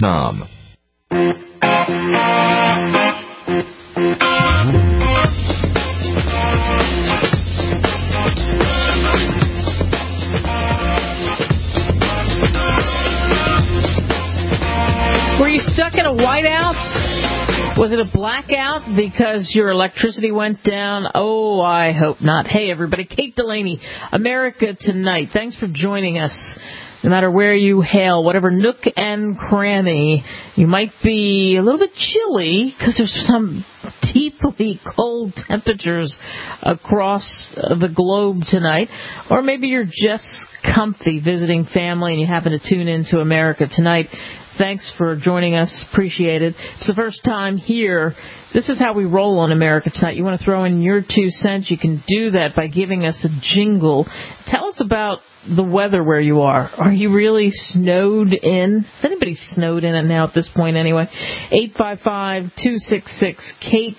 Vietnam. Were you stuck in a whiteout? Was it a blackout because your electricity went down? Oh, I hope not. Hey, everybody. Kate Delaney, America Tonight. Thanks for joining us. No matter where you hail, whatever nook and cranny, you might be a little bit chilly because there's some deeply cold temperatures across the globe tonight. Or maybe you're just comfy visiting family and you happen to tune into America Tonight. Thanks for joining us. Appreciate it. It's the first time here. This is how we roll on America Tonight. You want to throw in your 2 cents, you can do that by giving us a jingle. Tell us about the weather where you are. Are you really snowed in? Is anybody snowed in now at this point anyway? 855-266-KATE,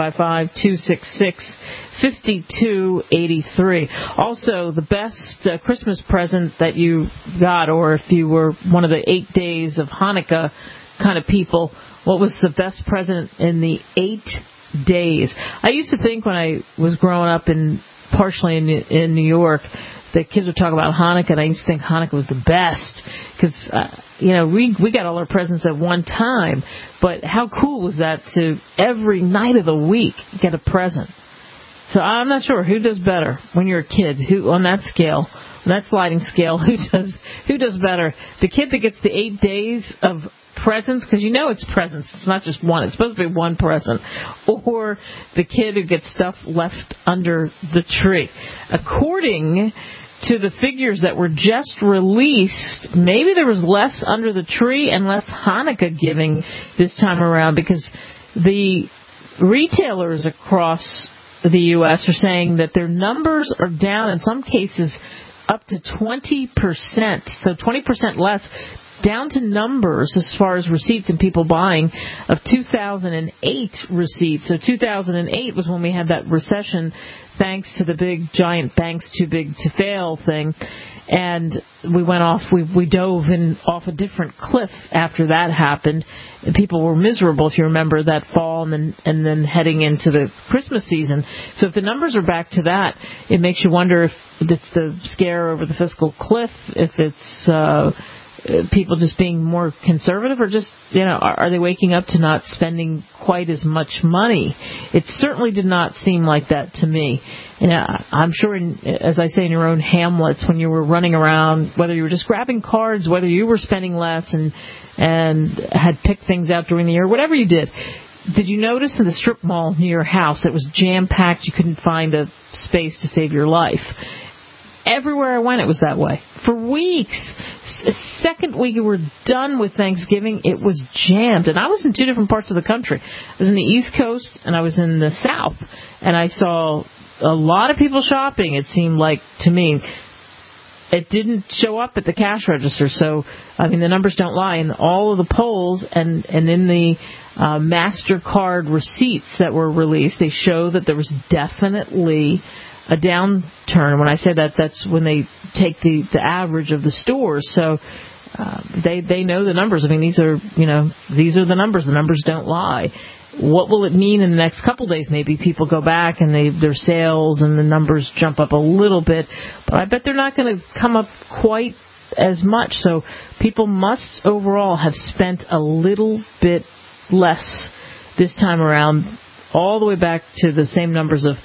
855-266-5283. Also, the best Christmas present that you got, or if you were one of the 8 days of Hanukkah kind of people, what was the best present in the 8 days? I used to think when I was growing up partially in New York, the kids would talk about Hanukkah, and I used to think Hanukkah was the best because, we got all our presents at one time. But how cool was that to every night of the week get a present? So I'm not sure who does better when you're a kid. Who on that scale, on that sliding scale, who does better? The kid that gets the 8 days of presents, because it's presents. It's not just one. It's supposed to be one present. Or the kid who gets stuff left under the tree. According to the figures that were just released, maybe there was less under the tree and less Hanukkah giving this time around because the retailers across the U.S. are saying that their numbers are down in some cases up to 20%. So 20% less down to numbers as far as receipts and people buying of 2008 receipts. So 2008 was when we had that recession thanks to the big giant banks too big to fail thing. And we went off, we dove off a different cliff after that happened. And people were miserable, if you remember, that fall and then heading into the Christmas season. So if the numbers are back to that, it makes you wonder if it's the scare over the fiscal cliff, if it's people just being more conservative, or just, are they waking up to not spending quite as much money? It certainly did not seem like that to me. I'm sure, as I say, in your own hamlets, when you were running around, whether you were just grabbing cards, whether you were spending less and had picked things out during the year, whatever you did you notice in the strip mall near your house that was jam-packed, you couldn't find a space to save your life? Everywhere I went, it was that way. For weeks. Second week we were done with Thanksgiving, it was jammed. And I was in 2 different parts of the country. I was in the East Coast and I was in the South. And I saw a lot of people shopping, it seemed like to me. It didn't show up at the cash register. So, the numbers don't lie. In all of the polls and in the MasterCard receipts that were released, they show that there was definitely a downturn. When I say that, that's when they take the average of the stores. So they know the numbers. These are the numbers. The numbers don't lie. What will it mean in the next couple days? Maybe people go back and their sales and the numbers jump up a little bit, but I bet they're not going to come up quite as much. So people must overall have spent a little bit less this time around, all the way back to the same numbers of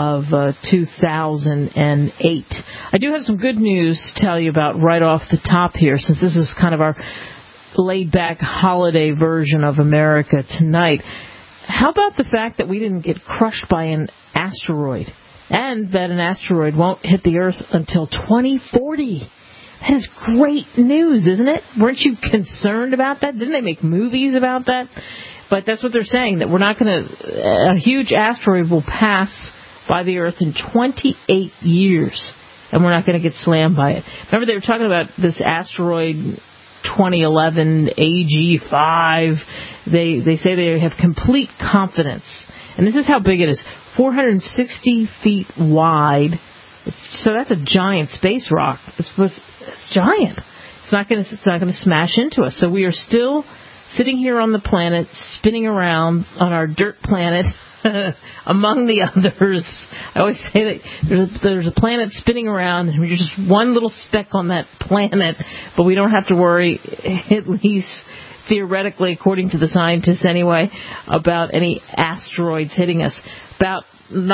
2008. I do have some good news to tell you about right off the top here, since this is kind of our laid-back holiday version of America Tonight. How about the fact that we didn't get crushed by an asteroid, and that an asteroid won't hit the Earth until 2040? That is great news, isn't it? Weren't you concerned about that? Didn't they make movies about that? But that's what they're saying, that we're not going to, a huge asteroid will pass by the Earth in 28 years, and we're not going to get slammed by it. Remember, they were talking about this asteroid 2011 AG5. They say they have complete confidence. And this is how big it is. 460 feet wide. So that's a giant space rock. It's giant. It's not going to smash into us. So we are still sitting here on the planet, spinning around on our dirt planet, among the others. I always say that there's a planet spinning around, and we're just one little speck on that planet, but we don't have to worry, at least theoretically, according to the scientists anyway, about any asteroids hitting us. About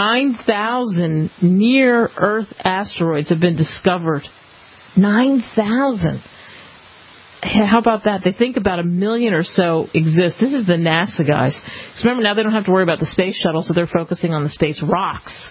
9,000 near-Earth asteroids have been discovered. 9,000. How about that? They think about 1 million or so exist. This is the NASA guys. Because remember, now they don't have to worry about the space shuttle, so they're focusing on the space rocks.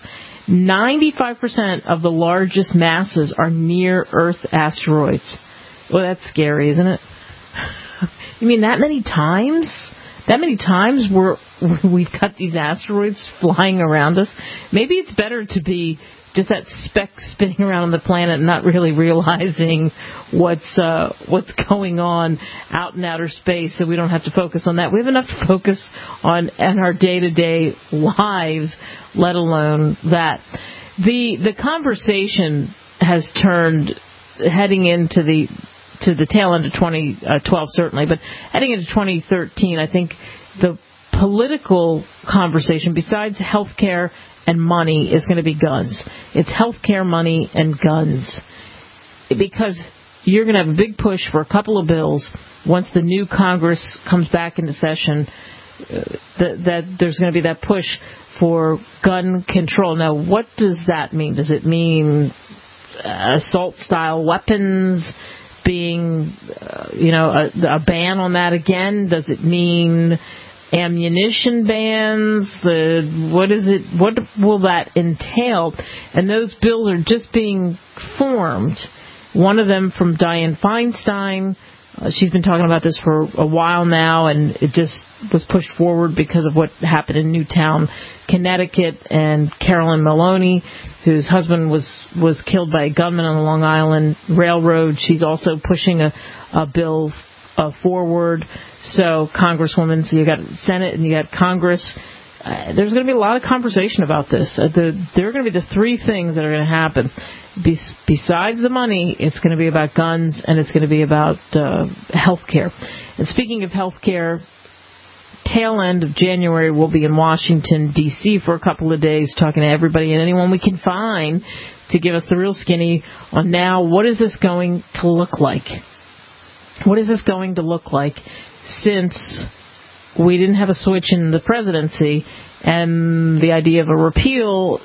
95% of the largest masses are near-Earth asteroids. Well, that's scary, isn't it? You mean that many times? That many times we've got these asteroids flying around us? Maybe it's better to be just that speck spinning around on the planet and not really realizing what's going on out in outer space, so we don't have to focus on that. We have enough to focus on in our day-to-day lives, let alone that. The conversation has turned, heading into the tail end of 2012 certainly, but heading into 2013, I think the political conversation, besides health care and money, is going to be guns. It's healthcare, money, and guns. Because you're going to have a big push for a couple of bills once the new Congress comes back into session, that there's going to be that push for gun control. Now, what does that mean? Does it mean assault-style weapons being, a ban on that again? Does it mean ammunition bans? What will that entail? And those bills are just being formed. One of them from Dianne Feinstein. She's been talking about this for a while now, and it just was pushed forward because of what happened in Newtown, Connecticut, and Carolyn Maloney, whose husband was killed by a gunman on the Long Island Railroad. She's also pushing a bill forward. So Congresswoman, so you got Senate and you got Congress. There's going to be a lot of conversation about this. There are going to be the three things that are going to happen. Besides the money, it's going to be about guns, and it's going to be about health care. And speaking of health care, tail end of January, we'll be in Washington, D.C. for a couple of days, talking to everybody and anyone we can find to give us the real skinny on now, what is this going to look like? What is this going to look like since we didn't have a switch in the presidency, and the idea of a repeal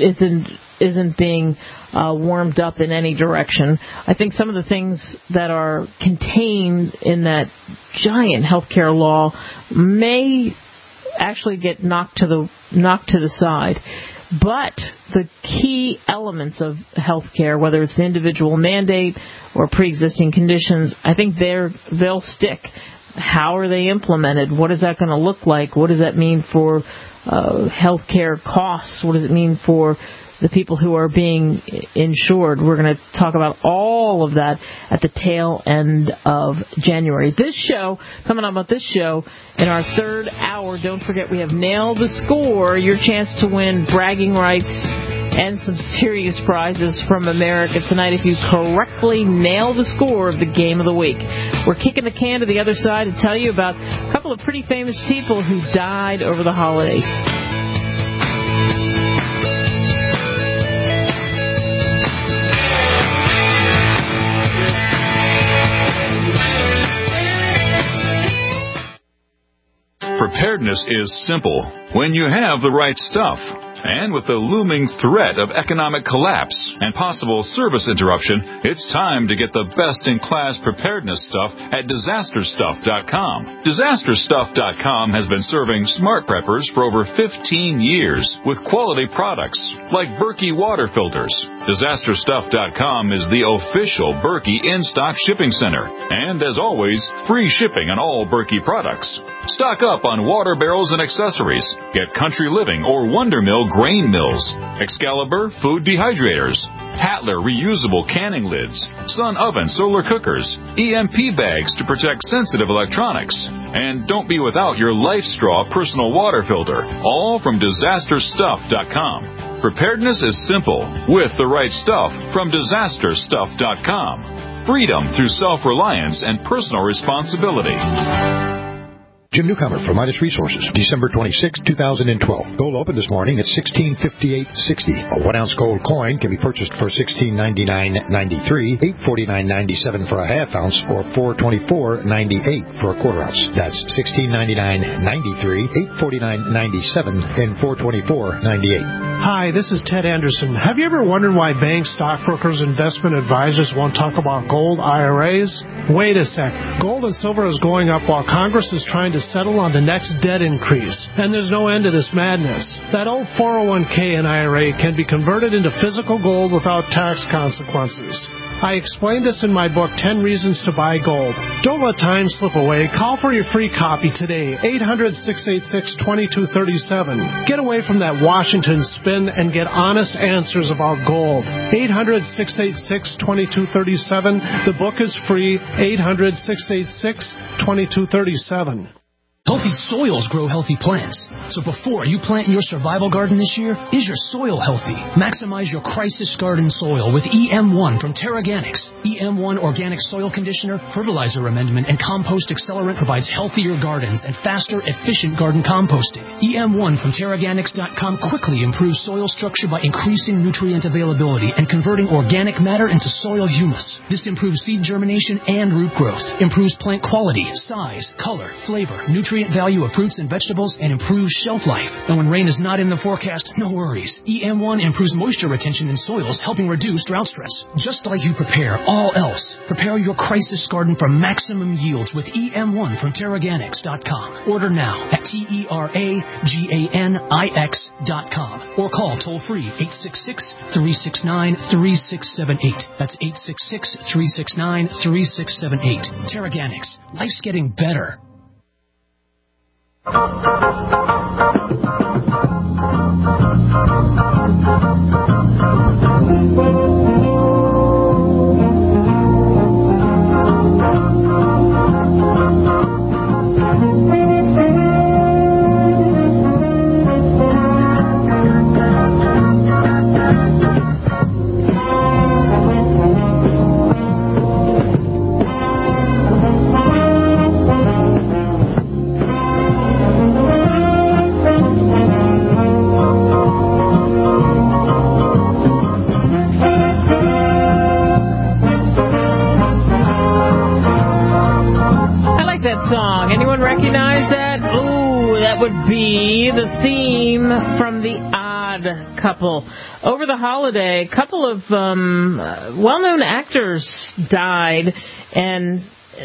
isn't being warmed up in any direction? I think some of the things that are contained in that giant healthcare law may actually get knocked to the side. But the key elements of healthcare, whether it's the individual mandate or pre-existing conditions, I think they'll stick. How are they implemented? What is that going to look like? What does that mean for healthcare costs? What does it mean for the people who are being insured? We're going to talk about all of that at the tail end of January. Coming up on this show, in our third hour, don't forget we have Nail the Score, your chance to win bragging rights and some serious prizes from America tonight if you correctly nail the score of the game of the week. We're kicking the can to the other side to tell you about a couple of pretty famous people who died over the holidays. Preparedness is simple when you have the right stuff. And with the looming threat of economic collapse and possible service interruption, it's time to get the best-in-class preparedness stuff at DisasterStuff.com. DisasterStuff.com has been serving smart preppers for over 15 years with quality products like Berkey water filters. DisasterStuff.com is the official Berkey in-stock shipping center. And as always, free shipping on all Berkey products. Stock up on water barrels and accessories. Get Country Living or Wonder Mill grain mills, Excalibur food dehydrators, Tatler reusable canning lids, Sun oven solar cookers, EMP bags to protect sensitive electronics. And don't be without your LifeStraw personal water filter, all from DisasterStuff.com. Preparedness is simple with the right stuff from DisasterStuff.com. Freedom through self-reliance and personal responsibility. Jim Newcomer from Midas Resources, December 26, 2012. Gold opened this morning at $1658.60. A 1-ounce gold coin can be purchased for $1699.93, $849.97 for a half-ounce, or $424.98 for a quarter-ounce. That's $1699.93, $849.97, and $424.98. Hi, this is Ted Anderson. Have you ever wondered why banks, stockbrokers, investment advisors won't talk about gold IRAs? Wait a sec. Gold and silver is going up while Congress is trying to settle on the next debt increase. And there's no end to this madness. That old 401k and IRA can be converted into physical gold without tax consequences. I explained this in my book, 10 Reasons to Buy Gold. Don't let time slip away. Call for your free copy today, 800-686-2237. Get away from that Washington spin and get honest answers about gold. 800-686-2237. The book is free, 800-686-2237. Healthy soils grow healthy plants. So before you plant your survival garden this year, is your soil healthy? Maximize your crisis garden soil with EM1 from Terraganics. EM1 Organic Soil Conditioner, Fertilizer Amendment, and Compost Accelerant provides healthier gardens and faster, efficient garden composting. EM1 from Terraganics.com quickly improves soil structure by increasing nutrient availability and converting organic matter into soil humus. This improves seed germination and root growth, improves plant quality, size, color, flavor, nutrient value of fruits and vegetables, and improves shelf life. And when rain is not in the forecast, no worries. EM1 improves moisture retention in soils, helping reduce drought stress. Just like you prepare all else, prepare your crisis garden for maximum yields with EM1 from Terraganics.com. Order now at TERAGANIX.com or call toll-free 866-369-3678. That's 866-369-3678. Terraganics. Life's getting better. Would be the theme from The Odd Couple. Over the holiday, a couple of well-known actors died, and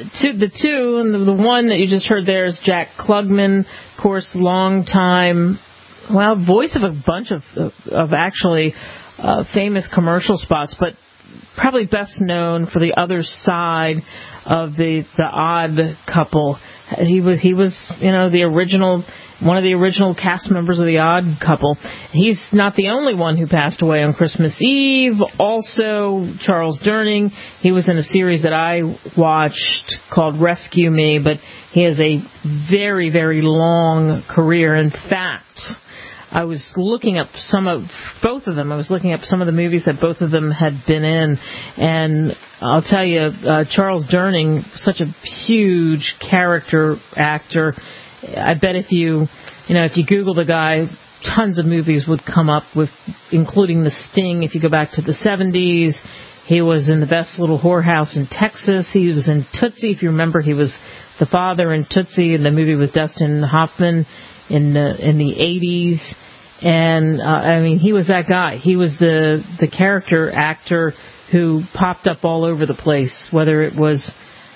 the one that you just heard there is Jack Klugman, of course, longtime, voice of a bunch of actually famous commercial spots, but probably best known for the other side of the Odd Couple. He was the original, one of the original cast members of The Odd Couple. He's not the only one who passed away on Christmas Eve. Also, Charles Durning. He was in a series that I watched called Rescue Me, but he has a very, very long career. In fact, I was looking up both of them. I was looking up some of the movies that both of them had been in, and I'll tell you, Charles Durning, such a huge character actor. I bet if you Google the guy, tons of movies would come up with, including The Sting. If you go back to the 70s, he was in The Best Little Whorehouse in Texas. He was in Tootsie. If you remember, he was the father in Tootsie in the movie with Dustin Hoffman in the 80s. And he was that guy. He was the character actor who popped up all over the place, whether it was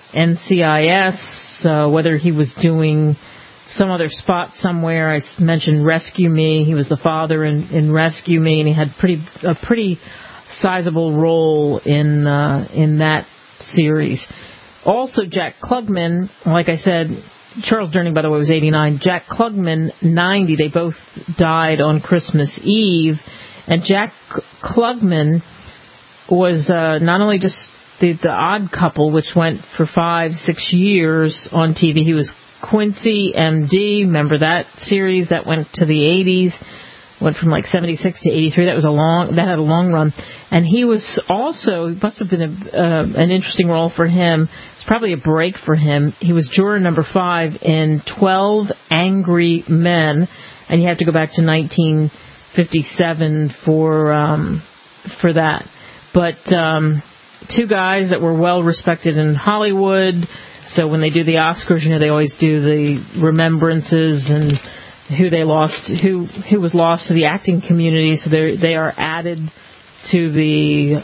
NCIS, whether he was doing some other spot somewhere. I mentioned Rescue Me. He was the father in Rescue Me, and he had a pretty sizable role in that series. Also, Jack Klugman, like I said, Charles Durning, by the way, was 89. Jack Klugman, 90. They both died on Christmas Eve. And Jack Klugman was not only just the Odd Couple, which went for 5-6 years on TV. He was Quincy, MD. Remember that series that went to the 80s? went from like 76 to 83. That had a long run. And he was also, it must have been an interesting role for him. It's probably a break for him. He was juror number 5 in 12 Angry Men, and you have to go back to 1957 for that. But 2 guys that were well respected in Hollywood. So when they do the Oscars, they always do the remembrances and who was lost to the acting community. So they are added to the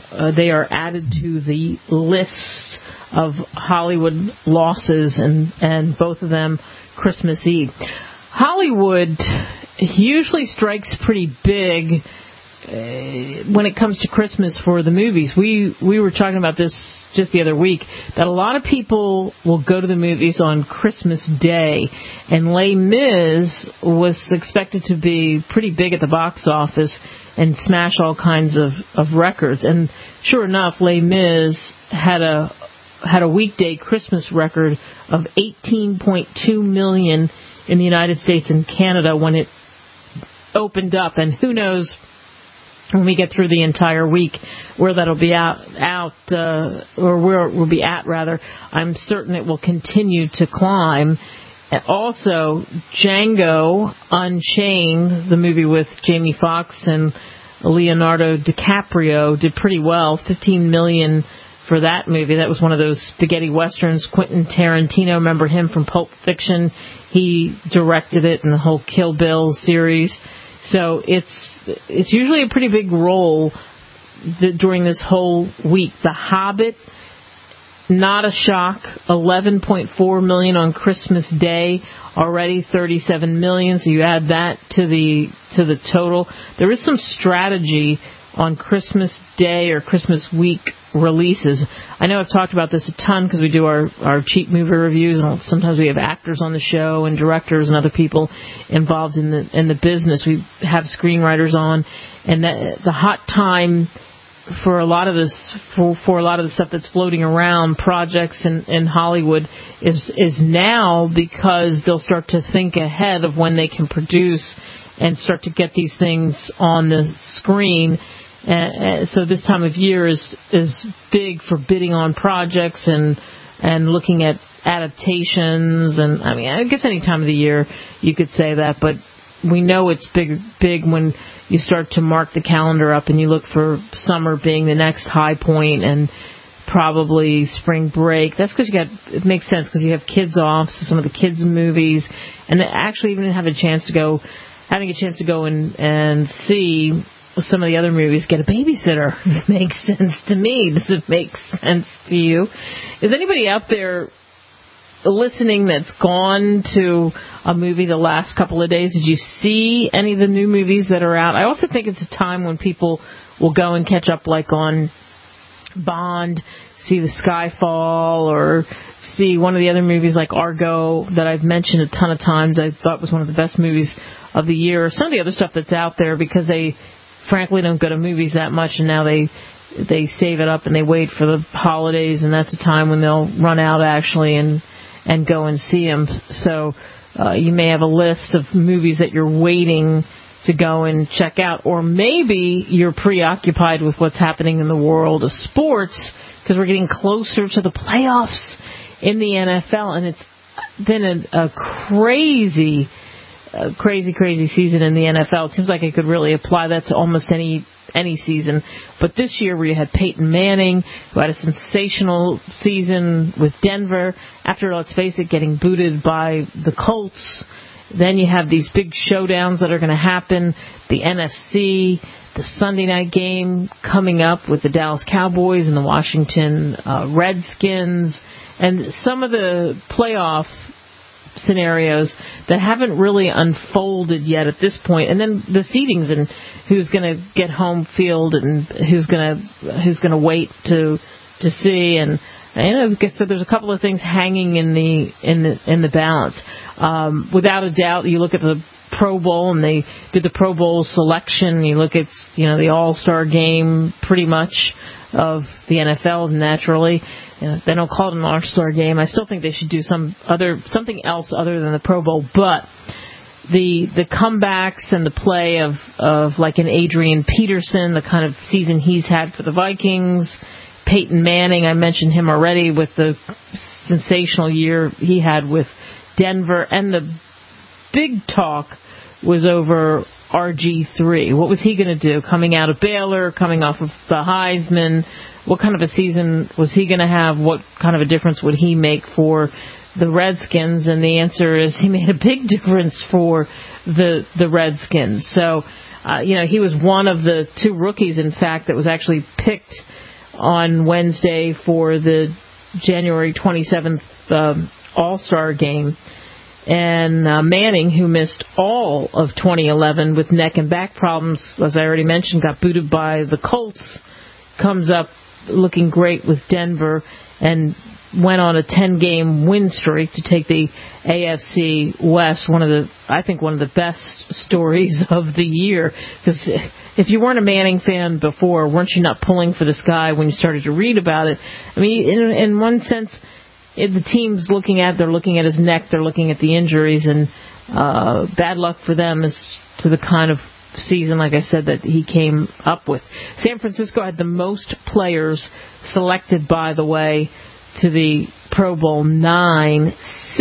list of Hollywood losses, and both of them Christmas Eve. Hollywood usually strikes pretty big when it comes to Christmas for the movies. We were talking about this just the other week, that a lot of people will go to the movies on Christmas Day, and Les Mis was expected to be pretty big at the box office and smash all kinds of records. And sure enough, Les Mis had a weekday Christmas record of 18.2 million in the United States and Canada when it opened up, and who knows when we get through the entire week where that'll be or where it will be at, rather. I'm certain it will continue to climb. And also, Django Unchained, the movie with Jamie Foxx and Leonardo DiCaprio, did pretty well, 15 million for that movie. That was one of those spaghetti westerns. Quentin Tarantino, remember him from Pulp Fiction? He directed it in the whole Kill Bill series. So it's usually a pretty big role during this whole week. The Hobbit, not a shock, 11.4 million on Christmas Day, already 37 million. So you add that to the total. There is some strategy on Christmas Day or Christmas week releases. I know I've talked about this a ton because we do our cheap movie reviews, and sometimes we have actors on the show and directors and other people involved in the business. We have screenwriters on, and the hot time for a lot of this for a lot of the stuff that's floating around projects in Hollywood is now, because they'll start to think ahead of when they can produce and start to get these things on the screen. So this time of year is big for bidding on projects and looking at adaptations, and I mean, I guess any time of the year you could say that, but we know it's big when you start to mark the calendar up and you look for summer being the next high point, and probably spring break. That's because it makes sense because you have kids off, so some of the kids' movies, and actually even having a chance to go and see some of the other movies, get a babysitter. It makes sense to me. Does it make sense to you? Is anybody out there listening that's gone to a movie the last couple of days? Did you see any of the new movies that are out? I also think it's a time when people will go and catch up, like on Bond, see the Skyfall, or see one of the other movies like Argo that I've mentioned a ton of times. I thought was one of the best movies of the year. Some of the other stuff that's out there, because they frankly don't go to movies that much, and now they save it up and they wait for the holidays, and that's a time when they'll run out actually and go and see them. So you may have a list of movies that you're waiting to go and check out, or maybe you're preoccupied with what's happening in the world of sports because we're getting closer to the playoffs in the NFL, and it's been a crazy season in the NFL. It seems like I could really apply that to almost any season. But this year, where you had Peyton Manning, who had a sensational season with Denver, after, let's face it, getting booted by the Colts. Then you have these big showdowns that are going to happen. The NFC, the Sunday night game coming up with the Dallas Cowboys and the Washington Redskins, and some of the playoff scenarios that haven't really unfolded yet at this point, and then the seedings and who's going to get home field and who's going to wait to see, and so there's a couple of things hanging in the balance. Without a doubt, you look at the Pro Bowl, and they did the Pro Bowl selection. You look at the All-Star game, pretty much, of the NFL, naturally. They don't call it an All-Star game. I still think they should do something else other than the Pro Bowl. But the comebacks and the play of like an Adrian Peterson, the kind of season he's had for the Vikings. Peyton Manning, I mentioned him already with the sensational year he had with Denver. And the big talk was over RG3. What was he going to do? Coming out of Baylor, coming off of the Heisman, what kind of a season was he going to have? What kind of a difference would he make for the Redskins? And the answer is he made a big difference for the Redskins. So, he was one of the two rookies, in fact, that was actually picked on Wednesday for the January 27th All-Star game. And Manning, who missed all of 2011 with neck and back problems, as I already mentioned, got booted by the Colts, comes up looking great with Denver and went on a 10-game win streak to take the AFC West, I think one of the best stories of the year. Because if you weren't a Manning fan before, weren't you not pulling for this guy when you started to read about it? I mean, in one sense, the team's they're looking at his neck, they're looking at the injuries, and bad luck for them as to the kind of season, like I said, that he came up with. San Francisco had the most players selected, by the way, to the Pro Bowl, 9,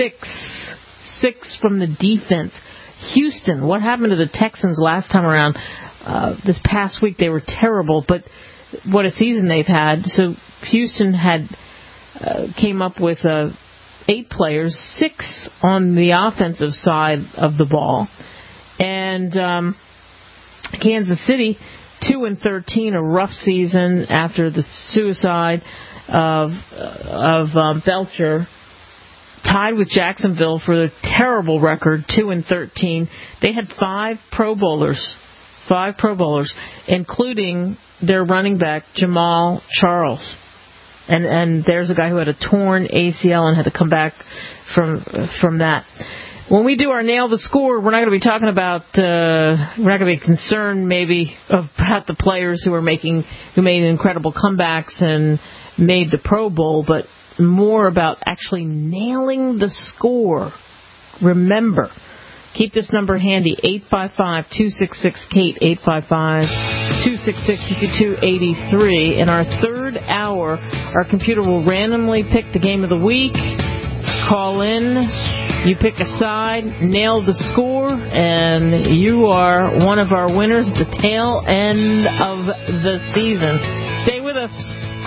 6 from the defense. Houston, what happened to the Texans last time around? This past week they were terrible, but what a season they've had. So Houston came up with 8 players, 6 on the offensive side of the ball. And Kansas City, 2-13, a rough season after the suicide of Belcher, tied with Jacksonville for the terrible record, 2-13. They had 5 Pro Bowlers, including their running back Jamal Charles. And there's a guy who had a torn ACL and had to come back from that. When we do our Nail the Score, we're not going to be talking about, we're not going to be concerned maybe about the players who made incredible comebacks and made the Pro Bowl, but more about actually nailing the score. Remember, keep this number handy, 855-266-KATE, 855-266-5283. In our third hour, our computer will randomly pick the game of the week. Call in. You pick a side, nail the score, and you are one of our winners at the tail end of the season. Stay with us.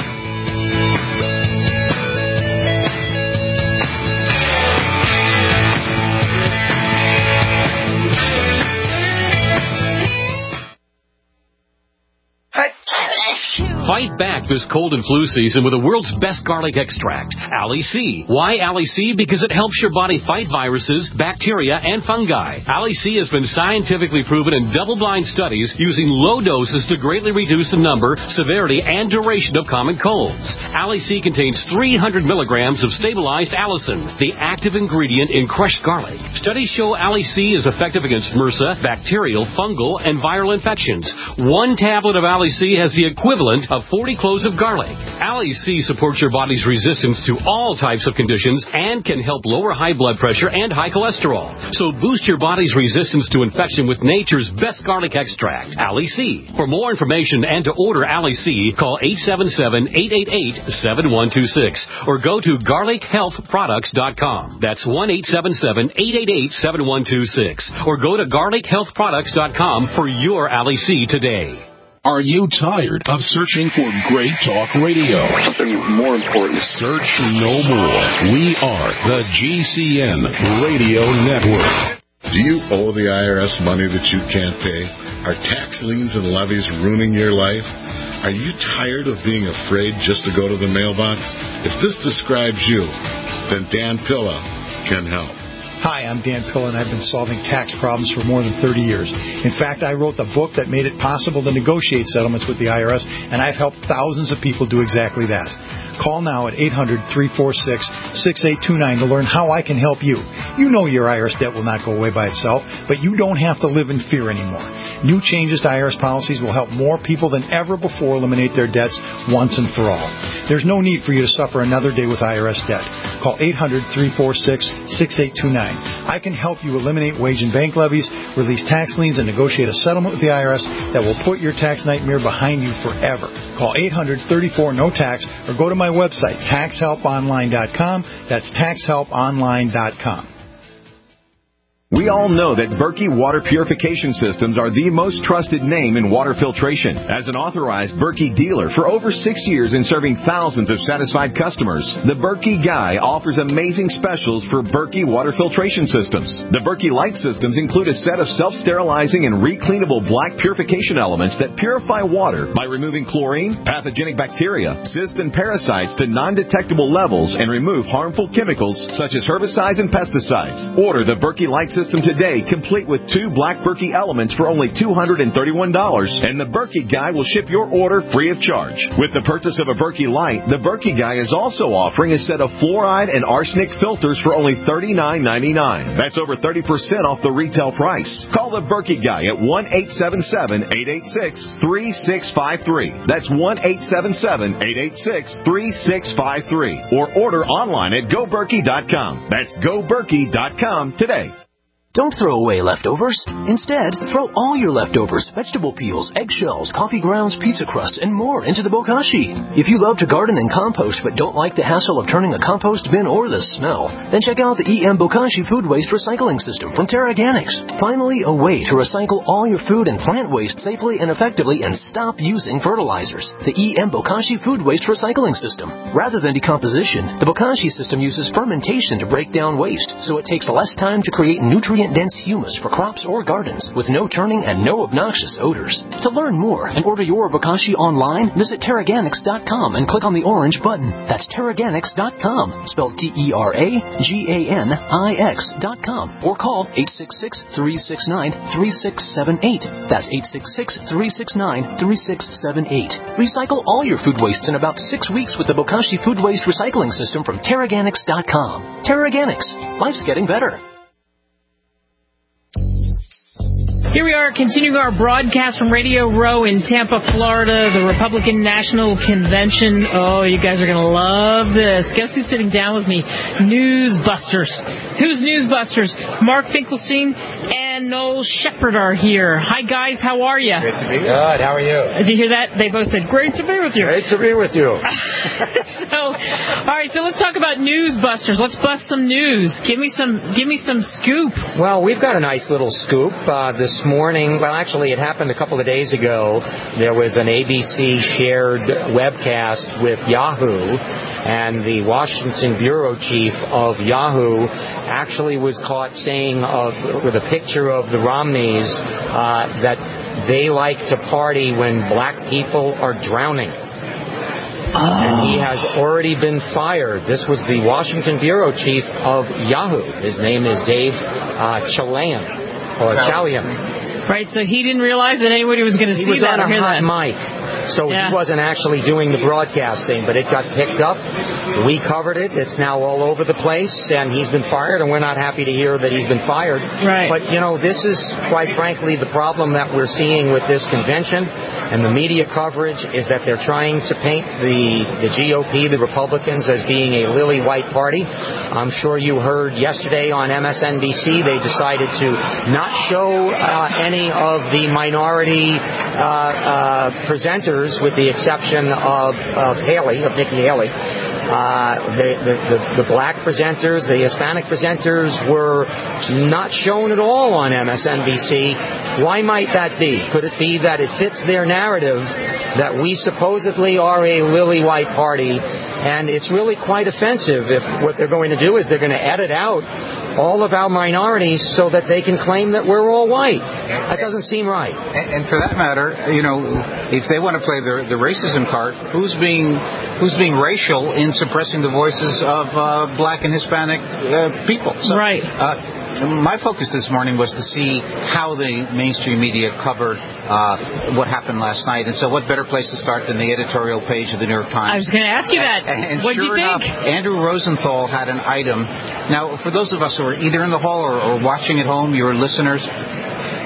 Fight back this cold and flu season with the world's best garlic extract, Ali C. Why Ali C? Because it helps your body fight viruses, bacteria, and fungi. Ali C has been scientifically proven in double-blind studies using low doses to greatly reduce the number, severity, and duration of common colds. Ali C contains 300 milligrams of stabilized allicin, the active ingredient in crushed garlic. Studies show Ali C is effective against MRSA, bacterial, fungal, and viral infections. 1 tablet of Ali C has the equivalent of 40 cloves of garlic. Ali C supports your body's resistance to all types of conditions and can help lower high blood pressure and high cholesterol. So boost your body's resistance to infection with nature's best garlic extract, Ali C. For more information and to order Ali C, call 877-888-7126 or go to garlichealthproducts.com. That's 1-877-888-7126 or go to garlichealthproducts.com for your Ali C today. Are you tired of searching for great talk radio? Something more important. Search no more. We are the GCN Radio Network. Do you owe the IRS money that you can't pay? Are tax liens and levies ruining your life? Are you tired of being afraid just to go to the mailbox? If this describes you, then Dan Pilla can help. Hi, I'm Dan Pilla, and I've been solving tax problems for more than 30 years. In fact, I wrote the book that made it possible to negotiate settlements with the IRS, and I've helped thousands of people do exactly that. Call now at 800-346-6829 to learn how I can help you. You know your IRS debt will not go away by itself, but you don't have to live in fear anymore. New changes to IRS policies will help more people than ever before eliminate their debts once and for all. There's no need for you to suffer another day with IRS debt. Call 800-346-6829. I can help you eliminate wage and bank levies, release tax liens, and negotiate a settlement with the IRS that will put your tax nightmare behind you forever. Call 800-34-NO-TAX or go to my website, taxhelponline.com. That's taxhelponline.com. We all know that Berkey Water Purification Systems are the most trusted name in water filtration. As an authorized Berkey dealer for over 6 years and serving thousands of satisfied customers, the Berkey Guy offers amazing specials for Berkey Water Filtration Systems. The Berkey Light Systems include a set of self-sterilizing and recleanable black purification elements that purify water by removing chlorine, pathogenic bacteria, cysts, and parasites to non-detectable levels and remove harmful chemicals such as herbicides and pesticides. Order the Berkey Light System today, complete with 2 black Berkey elements for only $231, and the Berkey Guy will ship your order free of charge. With the purchase of a Berkey Light, the Berkey Guy is also offering a set of fluoride and arsenic filters for only $39.99. That's over 30% off the retail price. Call the Berkey Guy at 1-877-886-3653. That's 1-877-886-3653. Or order online at GoBerkey.com. That's GoBerkey.com today. Don't throw away leftovers. Instead, throw all your leftovers, vegetable peels, eggshells, coffee grounds, pizza crusts, and more into the bokashi. If you love to garden and compost but don't like the hassle of turning a compost bin or the smell, then check out the EM Bokashi Food Waste Recycling System from TerraGanix. Finally, a way to recycle all your food and plant waste safely and effectively and stop using fertilizers. The EM Bokashi Food Waste Recycling System. Rather than decomposition, the Bokashi system uses fermentation to break down waste, so it takes less time to create nutrient-dense humus for crops or gardens with no turning and no obnoxious odors. To learn more and order your Bokashi online, visit TerraGanix.com and click on the orange button. That's TerraGanix.com, spelled TerraGanix.com, or call 866-369-3678. That's 866-369-3678. Recycle all your food wastes in about 6 weeks with the Bokashi Food Waste Recycling System from TerraGanix.com. TerraGanix. Life's getting better. Here we are, continuing our broadcast from Radio Row in Tampa, Florida, the Republican National Convention. Oh, you guys are going to love this. Guess who's sitting down with me? Newsbusters. Who's Newsbusters? Mark Finkelstein and Noel Shepard are here. Hi, guys. How are you? Great to be here. Good. How are you? Did you hear that? They both said, great to be with you. Great to be with you. All right, so let's talk about Newsbusters. Let's bust some news. Give me some scoop. Well, we've got a nice little scoop this morning. Well, actually, it happened a couple of days ago. There was an ABC shared webcast with Yahoo, and the Washington bureau chief of Yahoo actually was caught saying with a picture of the Romneys that they like to party when black people are drowning. And he has already been fired. This was the Washington bureau chief of Yahoo. His name is Dave Chalian. Right, so he didn't realize that anybody was going to see that. He was on a hot that. mic, so he wasn't actually doing the broadcasting, but it got picked up. We covered it. It's now all over the place, and he's been fired, and we're not happy to hear that he's been fired. Right. But, this is, quite frankly, the problem that we're seeing with this convention and the media coverage is that they're trying to paint the GOP, the Republicans, as being a lily white party. I'm sure you heard yesterday on MSNBC they decided to not show any of the minority presenters, with the exception of Nikki Haley. The black presenters, the Hispanic presenters were not shown at all on MSNBC. Why might that be? Could it be that it fits their narrative that we supposedly are a lily white party, and it's really quite offensive if what they're going to do is they're going to edit out all of our minorities so that they can claim that we're all white. That doesn't seem right. And for that matter, if they want to play the racism card, who's being racial in suppressing the voices of black and Hispanic people? So, right. My focus this morning was to see how the mainstream media covered what happened last night. And so what better place to start than the editorial page of the New York Times? I was going to ask you that. And what did you think? Enough, Andrew Rosenthal had an item. Now, for those of us who are either in the hall or watching at home, your listeners,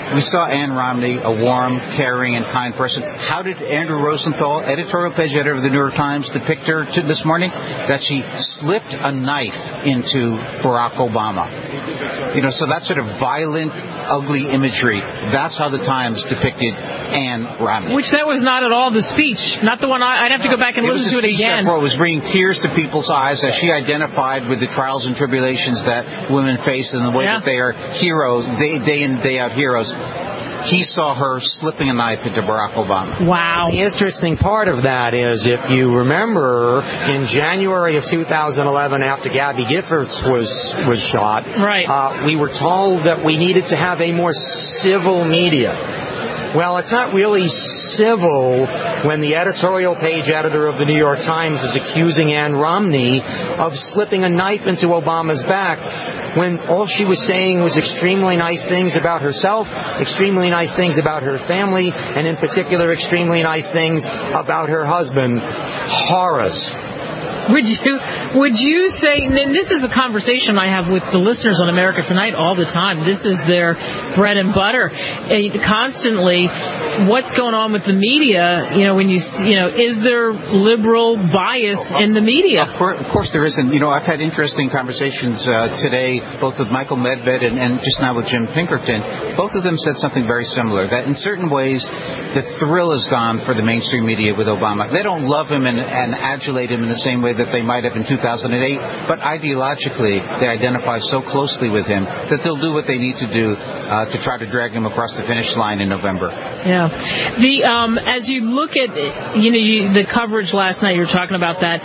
We saw Ann Romney, a warm, caring, and kind person. How did Andrew Rosenthal, editorial page editor of the New York Times, depict her this morning? That she slipped a knife into Barack Obama. So that sort of violent, ugly imagery, that's how the Times depicted Ann Romney. Which that was not at all the speech. Not the one I'd have to go back and listen to it again. It was bringing tears to people's eyes as she identified with the trials and tribulations that women face and the way that they are heroes, day in, day out heroes. He saw her slipping a knife into Barack Obama. Wow. The interesting part of that is, if you remember, in January of 2011, after Gabby Giffords was shot, we were told that we needed to have a more civil media. Well, it's not really civil when the editorial page editor of the New York Times is accusing Ann Romney of slipping a knife into Obama's back, when all she was saying was extremely nice things about herself, extremely nice things about her family, and in particular, extremely nice things about her husband, Horace. Would you say, and this is a conversation I have with the listeners on America Tonight all the time. This is their bread and butter. Constantly, what's going on with the media? Is there liberal bias in the media? Of course there isn't. I've had interesting conversations today, both with Michael Medved and just now with Jim Pinkerton. Both of them said something very similar, that in certain ways, the thrill is gone for the mainstream media with Obama. They don't love him and adulate him in the same way that they might have in 2008, but ideologically they identify so closely with him that they'll do what they need to do to try to drag him across the finish line in November. Yeah. As you look at the coverage last night, you were talking about that.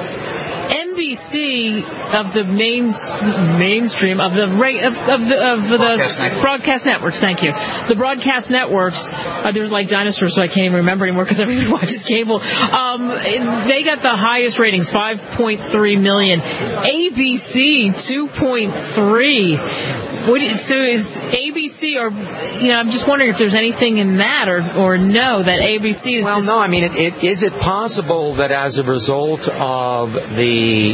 NBC of the mainstream of the broadcast networks. Thank you. The broadcast networks. There's like dinosaurs, so I can't even remember anymore because everybody watches cable. They got the highest ratings, 5.3 million. ABC 2.3. So is ABC, or I'm just wondering if there's anything in that, or no, that ABC is. Well, no. I mean, is it possible that as a result of the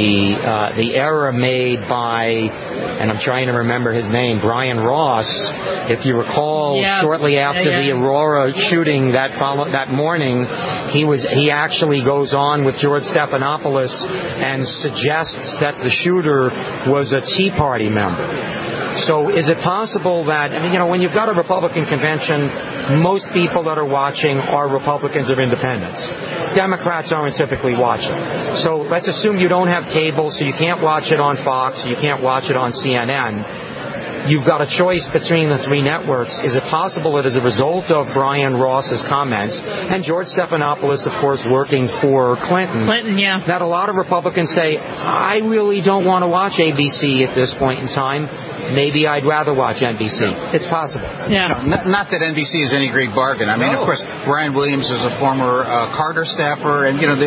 error made by, and I'm trying to remember his name, Brian Ross, if you recall, shortly after the Aurora shooting that morning, he actually goes on with George Stephanopoulos and suggests that the shooter was a Tea Party member. So is it possible that, when you've got a Republican convention, most people that are watching are Republicans or independents. Democrats aren't typically watching. So let's assume you don't have cable, so you can't watch it on Fox, you can't watch it on CNN. You've got a choice between the three networks. Is it possible that as a result of Brian Ross's comments, and George Stephanopoulos, of course, working for Clinton, that a lot of Republicans say, I really don't want to watch ABC at this point in time. Maybe I'd rather watch NBC. It's possible. Yeah. Not that NBC is any great bargain. I mean, of course, Brian Williams is a former Carter staffer, and there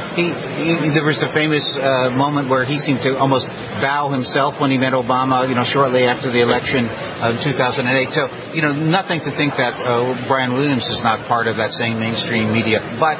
was the famous moment where he seemed to almost bow himself when he met Obama, shortly after the election of 2008. So, nothing to think that Brian Williams is not part of that same mainstream media. But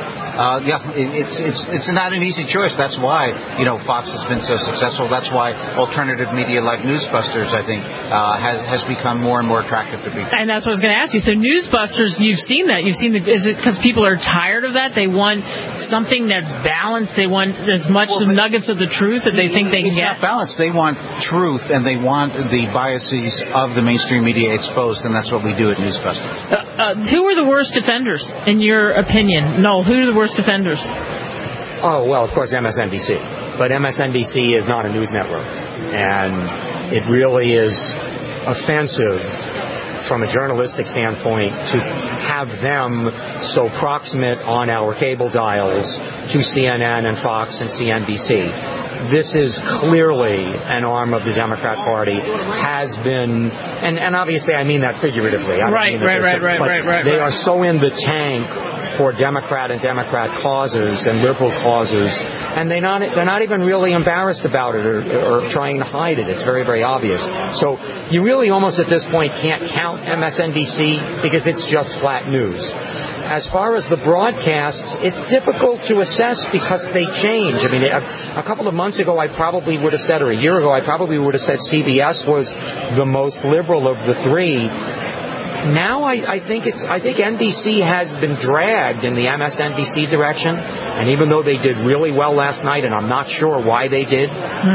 it's not an easy choice. That's why Fox has been so successful. That's why alternative media like Newsbusters, I think, has become more and more attractive to people. And that's what I was going to ask you. So Newsbusters, you've seen that. Is it because people are tired of that? They want something that's balanced. They want as much nuggets of the truth that they think they can get. It's not balanced. They want truth, and they want the biases of the mainstream media exposed, and that's what we do at Newsbusters. Who are the worst offenders, in your opinion? No, who are the worst offenders? Oh, well, of course, MSNBC. But MSNBC is not a news network. And it really is offensive from a journalistic standpoint to have them so proximate on our cable dials to CNN and Fox and CNBC. This is clearly an arm of the Democrat Party, has been, and obviously I mean that figuratively. Right. They are so in the tank for Democrat and Democrat causes and liberal causes, and they're not even really embarrassed about it or trying to hide it. It's very, very obvious. So you really almost at this point can't count MSNBC because it's just flat news. As far as the broadcasts, it's difficult to assess because they change. I mean, a couple of months ago, I probably would have said, or a year ago, I probably would have said CBS was the most liberal of the three. Now I think NBC has been dragged in the MSNBC direction, and even though they did really well last night, and I'm not sure why they did,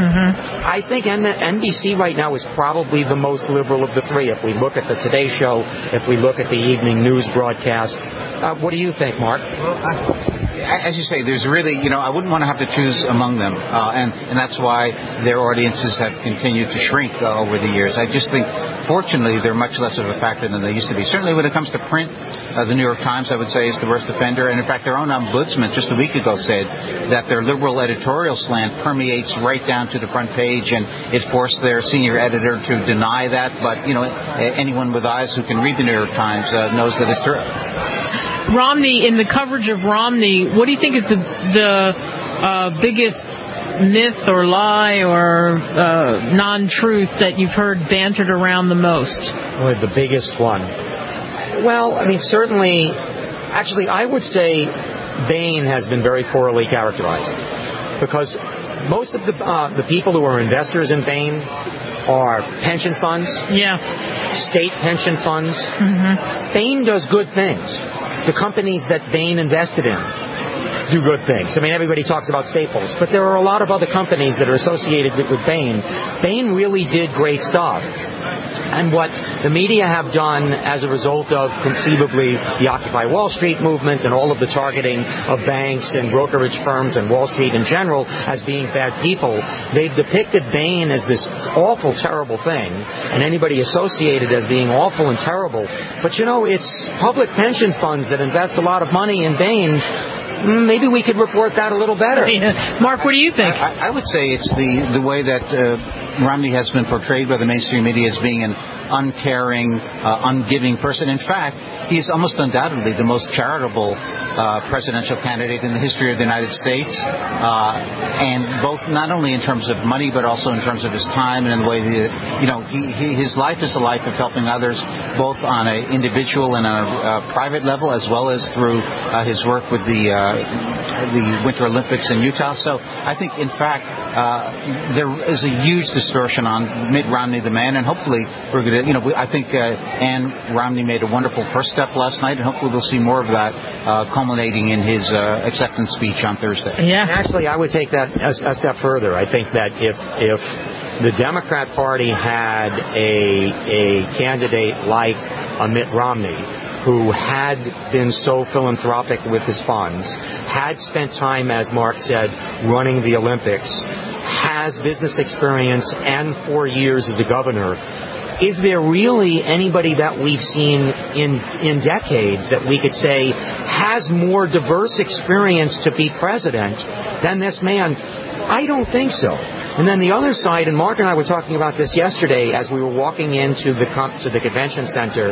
I think NBC right now is probably the most liberal of the three. If we look at the Today Show, if we look at the evening news broadcast, what do you think, Mark? Well, as you say, there's really, I wouldn't want to have to choose among them, and that's why their audiences have continued to shrink over the years. I just think, fortunately, they're much less of a factor than they used to be. Certainly when it comes to print, the New York Times, I would say, is the worst offender. And in fact, their own ombudsman just a week ago said that their liberal editorial slant permeates right down to the front page, and it forced their senior editor to deny that. But, anyone with eyes who can read the New York Times knows that it's true. Romney, in the coverage of Romney, what do you think is the biggest myth or lie or non-truth that you've heard bantered around the most? Well, the biggest one. Well, certainly, actually, I would say Bain has been very poorly characterized, because most of the people who are investors in Bain are pension funds, state pension funds. Bain does good things. The companies that Bain invested in do good things. Everybody talks about Staples, but there are a lot of other companies that are associated with Bain. Bain really did great stuff. And what the media have done as a result of conceivably the Occupy Wall Street movement and all of the targeting of banks and brokerage firms and Wall Street in general as being bad people, they've depicted Bain as this awful, terrible thing, and anybody associated as being awful and terrible. But it's public pension funds that invest a lot of money in Bain. Maybe we could report that a little better. Mark, what do you think? I would say it's the way that Romney has been portrayed by the mainstream media as being an uncaring, ungiving person. In fact, he is almost undoubtedly the most charitable presidential candidate in the history of the United States, and both not only in terms of money but also in terms of his time and in the way his life is a life of helping others, both on an individual and on a private level, as well as through his work with the Winter Olympics in Utah. So I think, in fact, there is a huge distortion on Mitt Romney, the man, and hopefully we're going to, I think Ann Romney made a wonderful first step last night, and hopefully we'll see more of that culminating in his acceptance speech on Thursday. Yeah. Actually, I would take that a step further. I think that if the Democrat Party had a candidate like Mitt Romney, who had been so philanthropic with his funds, had spent time, as Mark said, running the Olympics, has business experience and 4 years as a governor, is there really anybody that we've seen in decades that we could say has more diverse experience to be president than this man? I don't think so. And then the other side, and Mark and I were talking about this yesterday as we were walking into the convention center,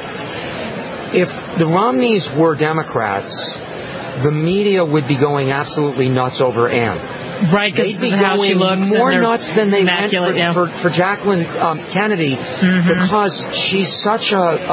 if the Romneys were Democrats, the media would be going absolutely nuts over Ann. Right, because they'd be how going she looks more nuts than they went for Jacqueline Kennedy, because she's such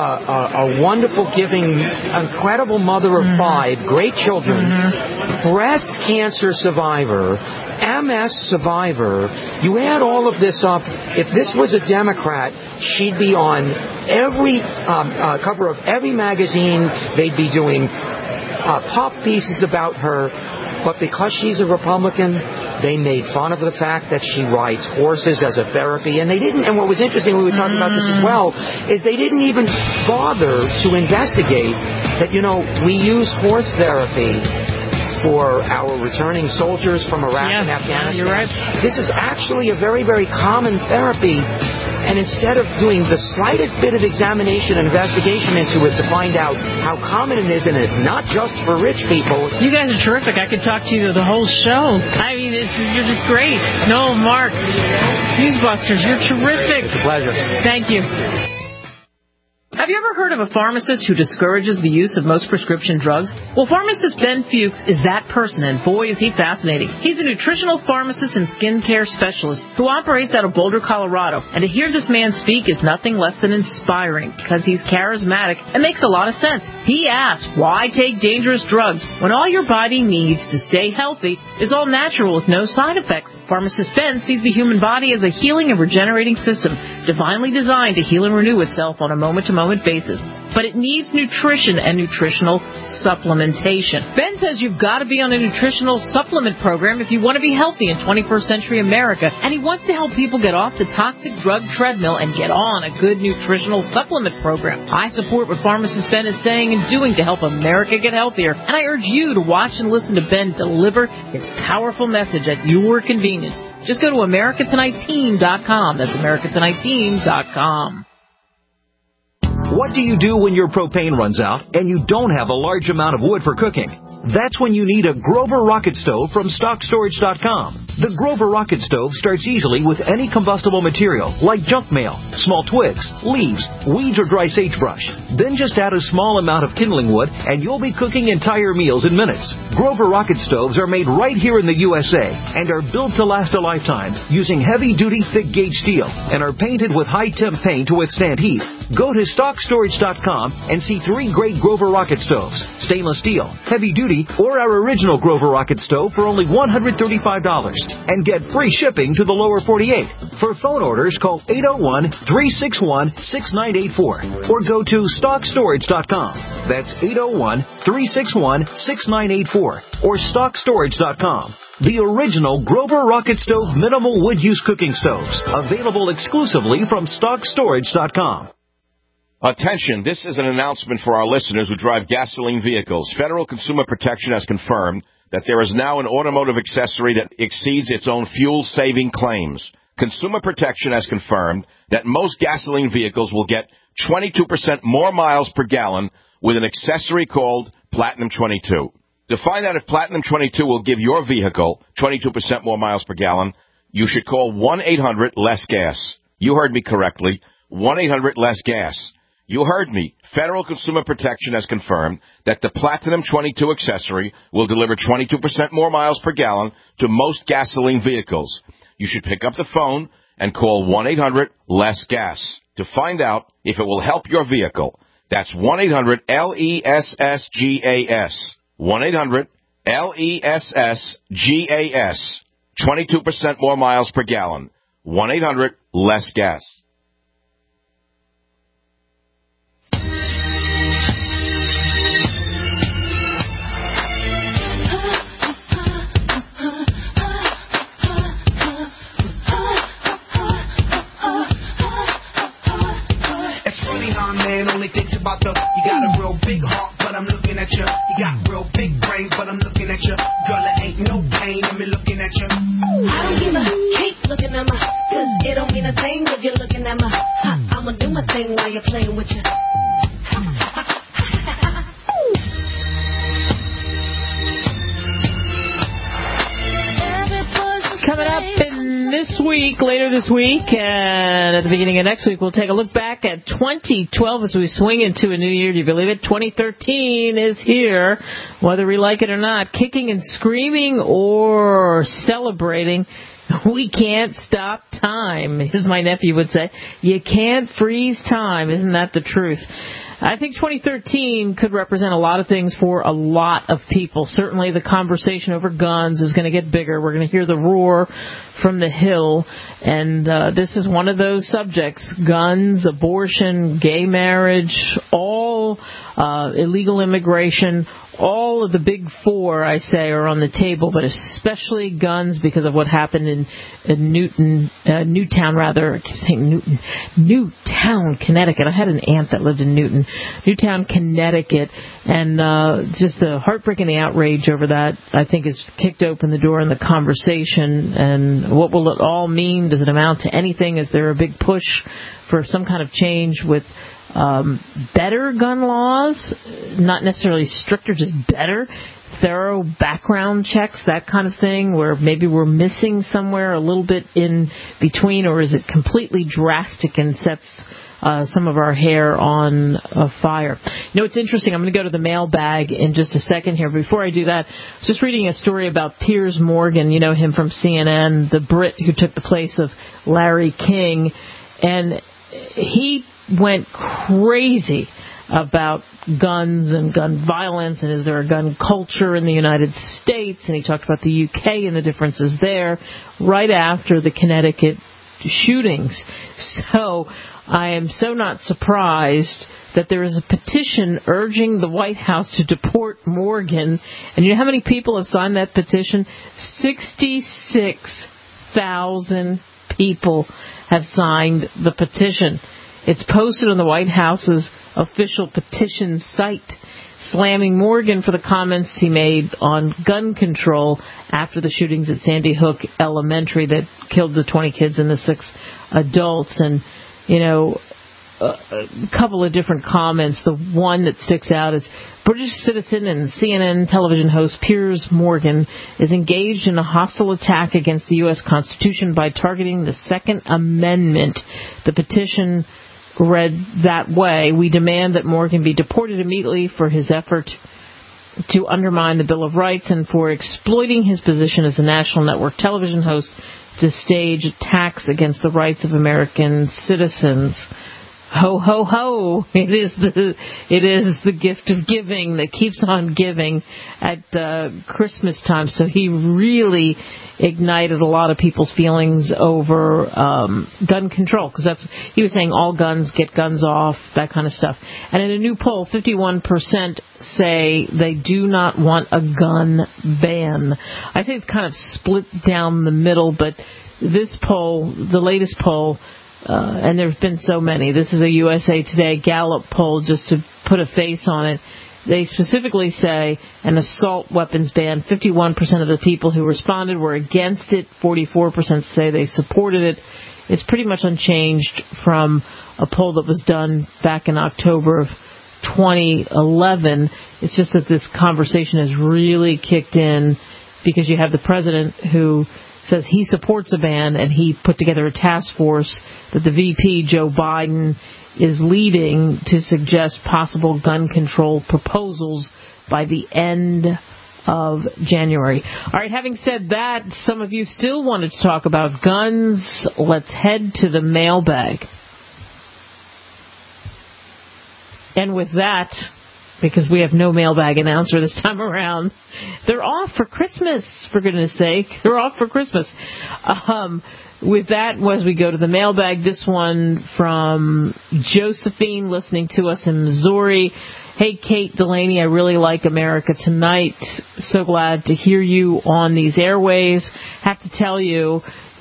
a wonderful, giving, incredible mother of 5, great children, breast cancer survivor, MS survivor. You add all of this up, if this was a Democrat, she'd be on every cover of every magazine. They'd be doing pop pieces about her. But because she's a Republican, they made fun of the fact that she rides horses as a therapy. And they didn't, and what was interesting, we were talking about this as well, is they didn't even bother to investigate that, we use horse therapy for our returning soldiers from Iraq and Afghanistan. You're right. This is actually a very, very common therapy. And instead of doing the slightest bit of examination and investigation into it to find out how common it is, and it's not just for rich people. You guys are terrific. I could talk to you the whole show. You're just great. No, Mark, Newsbusters, you're terrific. It's a pleasure. Thank you. Have you ever heard of a pharmacist who discourages the use of most prescription drugs? Well, pharmacist Ben Fuchs is that person, and boy, is he fascinating. He's a nutritional pharmacist and skincare specialist who operates out of Boulder, Colorado. And to hear this man speak is nothing less than inspiring, because he's charismatic and makes a lot of sense. He asks, why take dangerous drugs when all your body needs to stay healthy is all natural with no side effects? Pharmacist Ben sees the human body as a healing and regenerating system, divinely designed to heal and renew itself on a moment-to-moment moment basis. But it needs nutrition and nutritional supplementation. Ben says you've got to be on a nutritional supplement program if you want to be healthy in 21st century America, and he wants to help people get off the toxic drug treadmill and get on a good nutritional supplement program. I support what pharmacist Ben is saying and doing to help America get healthier, and I urge you to watch and listen to Ben deliver his powerful message at your convenience. Just go to AmericaTonightTeam.com. That's AmericaTonightTeam.com. What do you do when your propane runs out and you don't have a large amount of wood for cooking? That's when you need a Grover Rocket Stove from StockStorage.com. The Grover Rocket Stove starts easily with any combustible material like junk mail, small twigs, leaves, weeds, or dry sagebrush. Then just add a small amount of kindling wood and you'll be cooking entire meals in minutes. Grover Rocket Stoves are made right here in the USA and are built to last a lifetime using heavy-duty thick-gauge steel and are painted with high-temp paint to withstand heat. Go to StockStorage.com and see 3 great Grover Rocket Stoves, stainless steel, heavy-duty, or our original Grover Rocket Stove for only $135. And get free shipping to the lower 48. For phone orders, call 801-361-6984 or go to StockStorage.com. That's 801-361-6984 or StockStorage.com. The original Grover Rocket Stove minimal wood use cooking stoves, available exclusively from StockStorage.com. Attention, this is an announcement for our listeners who drive gasoline vehicles. Federal Consumer Protection has confirmed that there is now an automotive accessory that exceeds its own fuel-saving claims. Consumer Protection has confirmed that most gasoline vehicles will get 22% more miles per gallon with an accessory called Platinum 22. To find out if Platinum 22 will give your vehicle 22% more miles per gallon, you should call 1-800-LESS-GAS. You heard me correctly, 1-800-LESS-GAS. You heard me. Federal Consumer Protection has confirmed that the Platinum 22 accessory will deliver 22% more miles per gallon to most gasoline vehicles. You should pick up the phone and call 1-800-LESS-GAS to find out if it will help your vehicle. That's 1-800-LESS-GAS. 1-800-LESS-GAS. 22% more miles per gallon. 1-800-LESS-GAS. Man only thinks about you got a real big heart, but I'm looking at you. You got real big brains, but I'm looking at you. Girl, it ain't no pain in me looking at you. I don't give a keep looking at me, cause it don't mean a thing if you're looking at me. I'ma do my thing while you're playing with you. Coming up later this week, and at the beginning of next week, we'll take a look back at 2012 as we swing into a new year. Do you believe it? 2013 is here, whether we like it or not. Kicking and screaming or celebrating, we can't stop time, as my nephew would say. You can't freeze time. Isn't that the truth? I think 2013 could represent a lot of things for a lot of people. Certainly the conversation over guns is going to get bigger. We're going to hear the roar from the Hill, and this is one of those subjects. Guns, abortion, gay marriage, all illegal immigration, all of the big four, I say, are on the table, but especially guns because of what happened in Newtown, Connecticut. I had an aunt that lived in Newtown, Connecticut, and just the heartbreak and the outrage over that, I think, has kicked open the door in the conversation. And what will it all mean? Does it amount to anything? Is there a big push for some kind of change with better gun laws, not necessarily stricter, just better, thorough background checks, that kind of thing, where maybe we're missing somewhere a little bit in between, or is it completely drastic and sets some of our hair on fire? You know, it's interesting. I'm going to go to the mailbag in just a second here. Before I do that, I was just reading a story about Piers Morgan. You know him from CNN, the Brit who took the place of Larry King, and he went crazy about guns and gun violence, and is there a gun culture in the United States, and he talked about the UK and the differences there right after the Connecticut shootings. So I am so not surprised that there is a petition urging the White House to deport Morgan. And you know how many people have signed that petition? 66,000 people have signed the petition. It's posted on the White House's official petition site, slamming Morgan for the comments he made on gun control after the shootings at Sandy Hook Elementary that killed the 20 kids and the 6 adults. And, you know, a couple of different comments. The one that sticks out is British citizen and CNN television host Piers Morgan is engaged in a hostile attack against the U.S. Constitution by targeting the Second Amendment. The petition read that way: we demand that Morgan be deported immediately for his effort to undermine the Bill of Rights and for exploiting his position as a national network television host to stage attacks against the rights of American citizens. Ho, ho, ho. It is the gift of giving that keeps on giving at Christmas time. So he really ignited a lot of people's feelings over gun control, because he was saying all guns, get guns off, that kind of stuff. And in a new poll, 51% say they do not want a gun ban. I say it's kind of split down the middle, but this poll, the latest poll, and there have been so many. This is a USA Today Gallup poll just to put a face on it. They specifically say an assault weapons ban. 51% of the people who responded were against it. 44% say they supported it. It's pretty much unchanged from a poll that was done back in October of 2011. It's just that this conversation has really kicked in because you have the president who says he supports a ban, and he put together a task force that the VP, Joe Biden, is leading to suggest possible gun control proposals by the end of January. All right, having said that, some of you still wanted to talk about guns. Let's head to the mailbag. And with that, because we have no mailbag announcer this time around, they're off for Christmas, for goodness sake. They're off for Christmas. With that, as we go to the mailbag, this one from Josephine, listening to us in Missouri. Hey, Kate Delaney, I really like America Tonight. So glad to hear you on these airwaves. Have to tell you,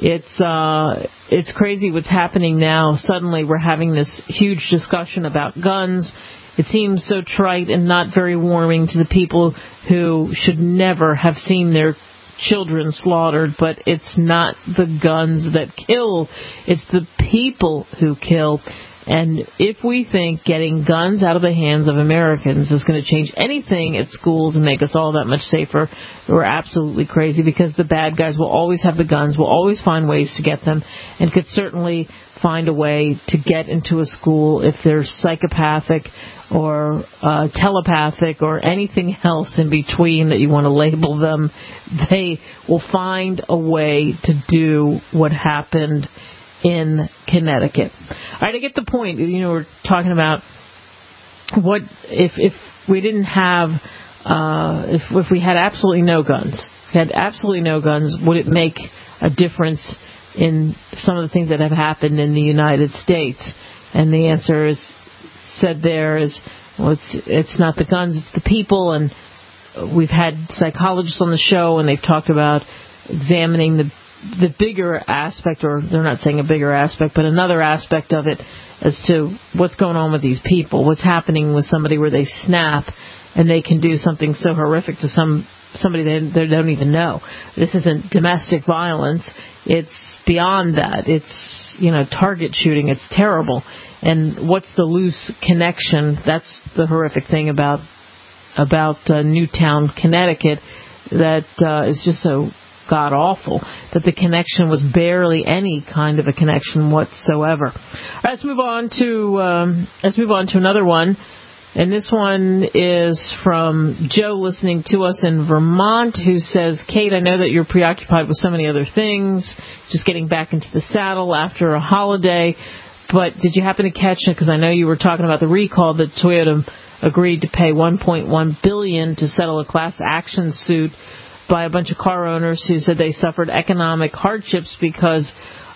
it's crazy what's happening now. Suddenly we're having this huge discussion about guns. It seems so trite and not very warming to the people who should never have seen their children slaughtered, but it's not the guns that kill. It's the people who kill. And if we think getting guns out of the hands of Americans is going to change anything at schools and make us all that much safer, we're absolutely crazy, because the bad guys will always have the guns, will always find ways to get them, and could certainly find a way to get into a school if they're psychopathic or telepathic or anything else in between that you want to label them. They will find a way to do what happened in Connecticut. All right, I get the point. You know, we're talking about what if we didn't have if we had absolutely no guns. If we had absolutely no guns, would it make a difference in some of the things that have happened in the United States? And the answer is said there is, well, it's not the guns, it's the people. And we've had psychologists on the show, and they've talked about examining the bigger aspect, or they're not saying a bigger aspect, but another aspect of it as to what's going on with these people, what's happening with somebody where they snap and they can do something so horrific to somebody they don't even know. This isn't domestic violence. It's beyond that. It's, target shooting. It's terrible. And what's the loose connection? That's the horrific thing about Newtown, Connecticut, that is just so god awful, that the connection was barely any kind of a connection whatsoever. All right, let's move on to another one. And this one is from Joe, listening to us in Vermont, who says, Kate, I know that you're preoccupied with so many other things, just getting back into the saddle after a holiday, but did you happen to catch it? Because I know you were talking about the recall that Toyota agreed to pay $1.1 billion to settle a class action suit by a bunch of car owners who said they suffered economic hardships because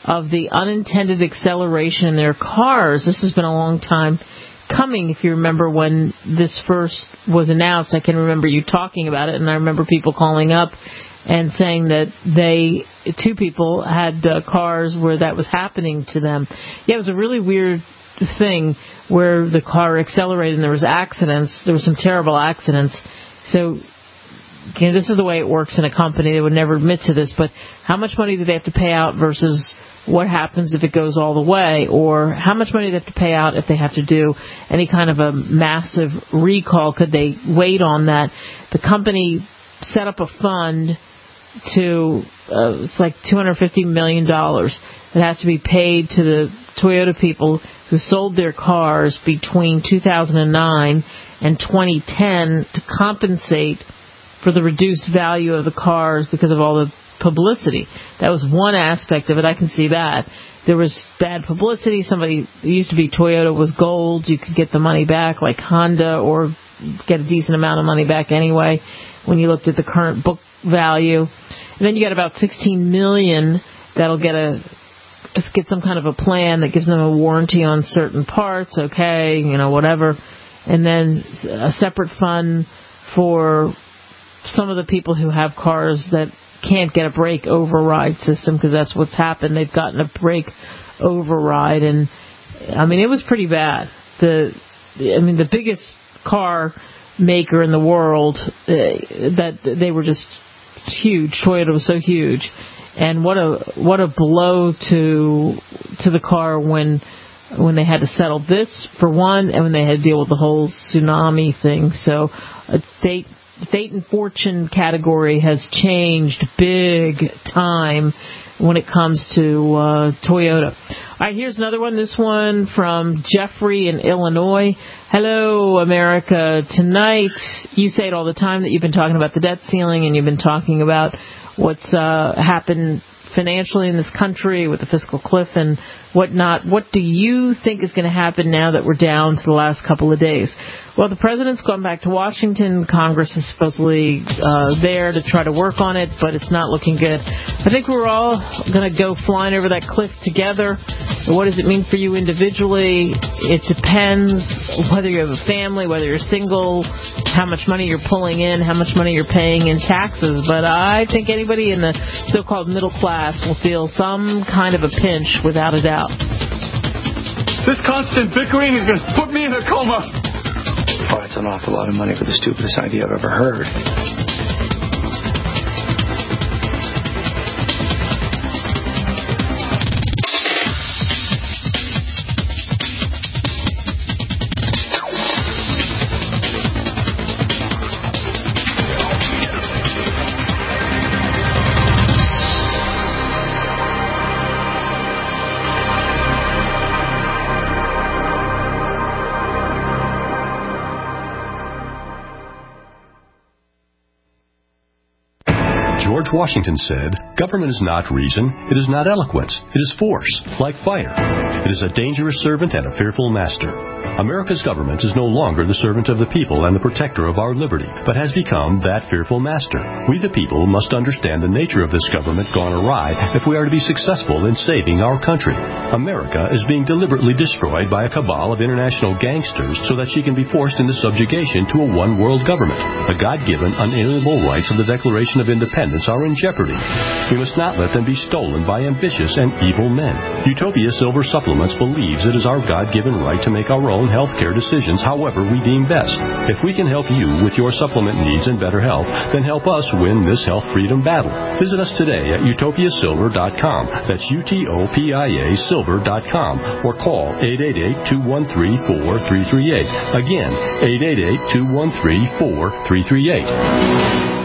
of the unintended acceleration in their cars. This has been a long time coming. If you remember when this first was announced, I can remember you talking about it, and I remember people calling up and saying that two people had cars where that was happening to them. Yeah, it was a really weird thing where the car accelerated and there was accidents. There were some terrible accidents. So, this is the way it works in a company. They would never admit to this, but how much money do they have to pay out versus what happens if it goes all the way, or how much money do they have to pay out if they have to do any kind of a massive recall? Could they wait on that? The company set up a fund to, it's like $250 million. It has to be paid to the Toyota people who sold their cars between 2009 and 2010 to compensate for the reduced value of the cars because of all the publicity. That was one aspect of it. I can see that. There was bad publicity. It used to be Toyota was gold. You could get the money back like Honda, or get a decent amount of money back anyway when you looked at the current book value. And then you got about $16 million that'll get some kind of a plan that gives them a warranty on certain parts, whatever. And then a separate fund for some of the people who have cars that can't get a brake override system, because that's what's happened. They've gotten a brake override, and it was pretty bad. The biggest car maker in the world, that they were just huge. Toyota was so huge, and what a blow to the car when they had to settle this for one, and when they had to deal with the whole tsunami thing. So fate and fortune category has changed big time when it comes to Toyota. All right, here's another one. This one from Jeffrey in Illinois. Hello, America. Tonight, you say it all the time that you've been talking about the debt ceiling, and you've been talking about what's happened financially in this country with the fiscal cliff and whatnot. What do you think is going to happen now that we're down to the last couple of days? Well, the president's gone back to Washington. Congress is supposedly there to try to work on it, but it's not looking good. I think we're all going to go flying over that cliff together. What does it mean for you individually? It depends whether you have a family, whether you're single, how much money you're pulling in, how much money you're paying in taxes. But I think anybody in the so-called middle class will feel some kind of a pinch without a doubt. This constant bickering is going to put me in a coma. Oh, that's an awful lot of money for the stupidest idea I've ever heard. George Washington said, "Government is not reason, it is not eloquence, it is force, like fire. It is a dangerous servant and a fearful master." America's government is no longer the servant of the people and the protector of our liberty, but has become that fearful master. We the people must understand the nature of this government gone awry if we are to be successful in saving our country. America is being deliberately destroyed by a cabal of international gangsters so that she can be forced into subjugation to a one-world government. The God-given, unalienable rights of the Declaration of Independence are in jeopardy. We must not let them be stolen by ambitious and evil men. Utopia Silver Supplements believes it is our God-given right to make our own health care decisions however we deem best. If we can help you with your supplement needs and better health, then help us win this health freedom battle. Visit us today at utopiasilver.com. That's UTOPIA silver.com, or call 888-213-4338. Again, 888-213-4338.